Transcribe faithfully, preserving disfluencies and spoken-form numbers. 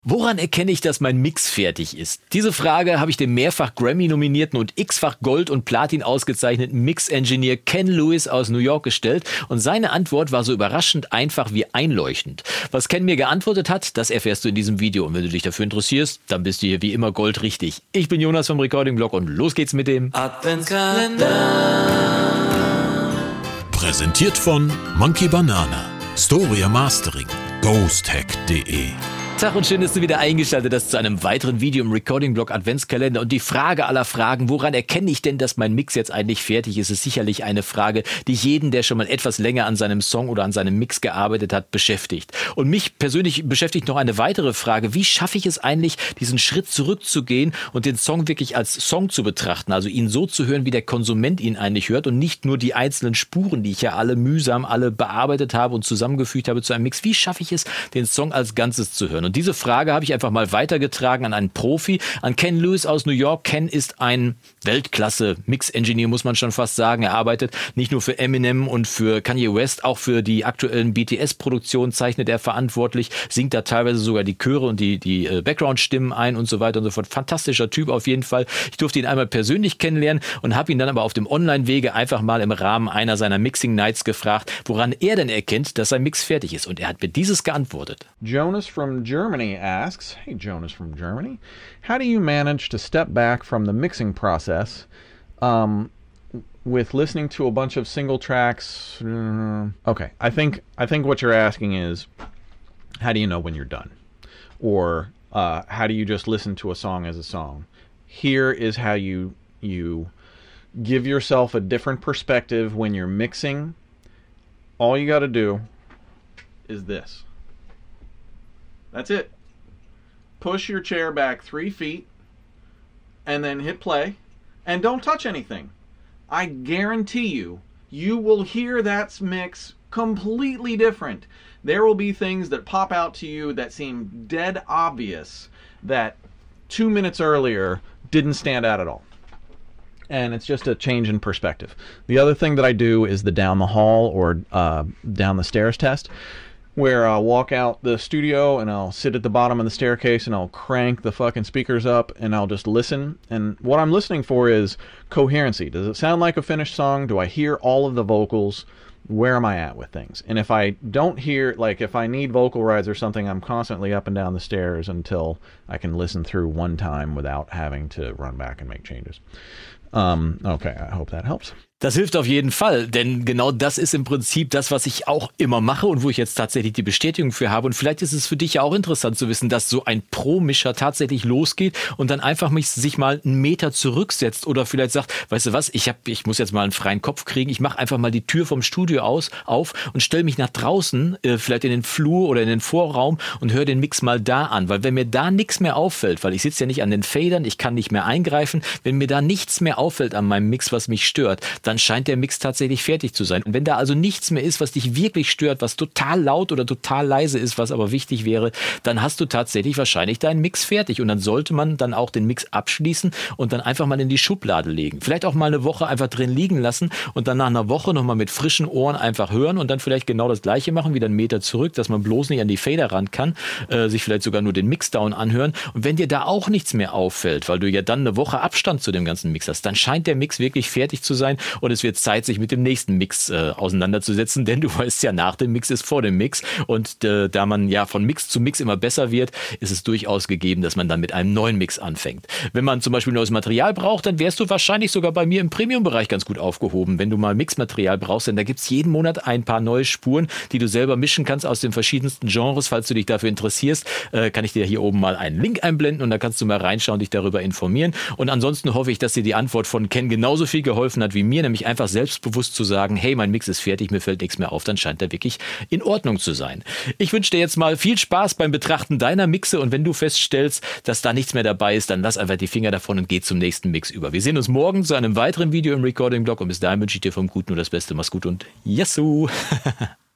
Woran erkenne ich, dass mein Mix fertig ist? Diese Frage habe ich dem mehrfach Grammy-nominierten und x-fach Gold- und Platin ausgezeichneten Mix-Engineer Ken Lewis aus New York gestellt und seine Antwort war so überraschend einfach wie einleuchtend. Was Ken mir geantwortet hat, das erfährst du in diesem Video und wenn du dich dafür interessierst, dann bist du hier wie immer goldrichtig. Ich bin Jonas vom Recording Blog und los geht's mit dem Adventskalender. Präsentiert von Monkey Banana, Storia Mastering, ghosthack punkt de. Tag und schön, dass du wieder eingeschaltet hast zu einem weiteren Video im Recording-Blog Adventskalender. Und die Frage aller Fragen, woran erkenne ich denn, dass mein Mix jetzt eigentlich fertig ist, ist sicherlich eine Frage, die jeden, der schon mal etwas länger an seinem Song oder an seinem Mix gearbeitet hat, beschäftigt. Und mich persönlich beschäftigt noch eine weitere Frage. Wie schaffe ich es eigentlich, diesen Schritt zurückzugehen und den Song wirklich als Song zu betrachten? Also ihn so zu hören, wie der Konsument ihn eigentlich hört und nicht nur die einzelnen Spuren, die ich ja alle mühsam alle bearbeitet habe und zusammengefügt habe zu einem Mix. Wie schaffe ich es, den Song als Ganzes zu hören? Und diese Frage habe ich einfach mal weitergetragen an einen Profi, an Ken Lewis aus New York. Ken ist ein Weltklasse-Mix-Engineer, muss man schon fast sagen. Er arbeitet nicht nur für Eminem und für Kanye West, auch für die aktuellen B T S-Produktionen zeichnet er verantwortlich, singt da teilweise sogar die Chöre und die, die Background-Stimmen ein und so weiter und so fort. Fantastischer Typ auf jeden Fall. Ich durfte ihn einmal persönlich kennenlernen und habe ihn dann aber auf dem Online-Wege einfach mal im Rahmen einer seiner Mixing-Nights gefragt, woran er denn erkennt, dass sein Mix fertig ist. Und er hat mir dieses geantwortet. Jonas from Germany asks, hey Jonas from Germany, how do you manage to step back from the mixing process um, with listening to a bunch of single tracks? Uh, okay, I think I think what you're asking is, how do you know when you're done? Or uh, how do you just listen to a song as a song? Here is how you you give yourself a different perspective when you're mixing. All you got to do is this. That's it. Push your chair back three feet and then hit play and don't touch anything. I guarantee you, you will hear that mix completely different. There will be things that pop out to you that seem dead obvious that two minutes earlier didn't stand out at all. And it's just a change in perspective. The other thing that I do is the down the hall or uh, down the stairs test, where I'll walk out the studio and I'll sit at the bottom of the staircase and I'll crank the fucking speakers up and I'll just listen. And what I'm listening for is coherency. Does it sound like a finished song? Do I hear all of the vocals? Where am I at with things? And if I don't hear, like if I need vocal rides or something, I'm constantly up and down the stairs until I can listen through one time without having to run back and make changes. Um, okay, I hope that helps. Das hilft auf jeden Fall, denn genau das ist im Prinzip das, was ich auch immer mache und wo ich jetzt tatsächlich die Bestätigung für habe. Und vielleicht ist es für dich ja auch interessant zu wissen, dass so ein Pro-Mischer tatsächlich losgeht und dann einfach mich, sich mal einen Meter zurücksetzt oder vielleicht sagt, weißt du was, ich hab, ich muss jetzt mal einen freien Kopf kriegen, ich mache einfach mal die Tür vom Studio aus, auf und stelle mich nach draußen, äh, vielleicht in den Flur oder in den Vorraum und höre den Mix mal da an. Weil wenn mir da nichts mehr auffällt, weil ich sitze ja nicht an den Fadern, ich kann nicht mehr eingreifen, wenn mir da nichts mehr auffällt an meinem Mix, was mich stört, dann dann scheint der Mix tatsächlich fertig zu sein. Und wenn da also nichts mehr ist, was dich wirklich stört, was total laut oder total leise ist, was aber wichtig wäre, dann hast du tatsächlich wahrscheinlich deinen Mix fertig. Und dann sollte man dann auch den Mix abschließen und dann einfach mal in die Schublade legen. Vielleicht auch mal eine Woche einfach drin liegen lassen und dann nach einer Woche nochmal mit frischen Ohren einfach hören und dann vielleicht genau das Gleiche machen, wieder einen Meter zurück, dass man bloß nicht an die Fader ran kann, äh, sich vielleicht sogar nur den Mixdown anhören. Und wenn dir da auch nichts mehr auffällt, weil du ja dann eine Woche Abstand zu dem ganzen Mix hast, dann scheint der Mix wirklich fertig zu sein. Und es wird Zeit, sich mit dem nächsten Mix äh, auseinanderzusetzen, denn du weißt ja, nach dem Mix ist vor dem Mix und äh, da man ja von Mix zu Mix immer besser wird, ist es durchaus gegeben, dass man dann mit einem neuen Mix anfängt. Wenn man zum Beispiel neues Material braucht, dann wärst du wahrscheinlich sogar bei mir im Premium-Bereich ganz gut aufgehoben. Wenn du mal Mixmaterial brauchst, denn da gibt es jeden Monat ein paar neue Spuren, die du selber mischen kannst aus den verschiedensten Genres. Falls du dich dafür interessierst, äh, kann ich dir hier oben mal einen Link einblenden und da kannst du mal reinschauen, dich darüber informieren. Und ansonsten hoffe ich, dass dir die Antwort von Ken genauso viel geholfen hat wie mir, nämlich einfach selbstbewusst zu sagen, hey, mein Mix ist fertig, mir fällt nichts mehr auf, dann scheint er wirklich in Ordnung zu sein. Ich wünsche dir jetzt mal viel Spaß beim Betrachten deiner Mixe und wenn du feststellst, dass da nichts mehr dabei ist, dann lass einfach die Finger davon und geh zum nächsten Mix über. Wir sehen uns morgen zu einem weiteren Video im Recording-Blog und bis dahin wünsche ich dir vom Guten nur das Beste. Mach's gut und Yassou!